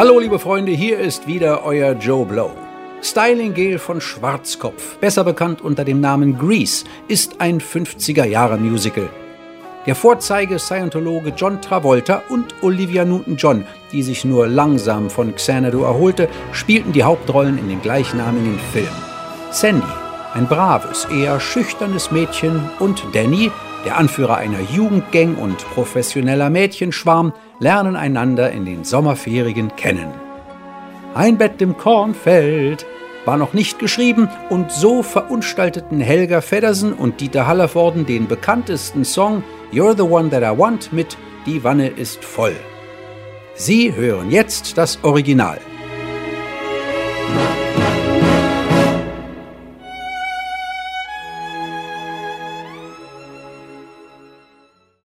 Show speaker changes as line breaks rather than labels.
Hallo liebe Freunde, hier ist wieder euer Joe Blow. Styling Gale von Schwarzkopf, besser bekannt unter dem Namen Grease, ist ein 50er-Jahre-Musical. Der Vorzeige-Scientologe John Travolta und Olivia Newton-John, die sich nur langsam von Xanadu erholte, spielten die Hauptrollen in dem gleichnamigen Film. Sandy, ein braves, eher schüchternes Mädchen, und Danny, der Anführer einer Jugendgang und professioneller Mädchenschwarm, lernen einander in den Sommerferien kennen. Ein Bett im Kornfeld war noch nicht geschrieben, und so verunstalteten Helga Feddersen und Dieter Hallervorden den bekanntesten Song You're the One That I Want mit Die Wanne ist voll. Sie hören jetzt das Original.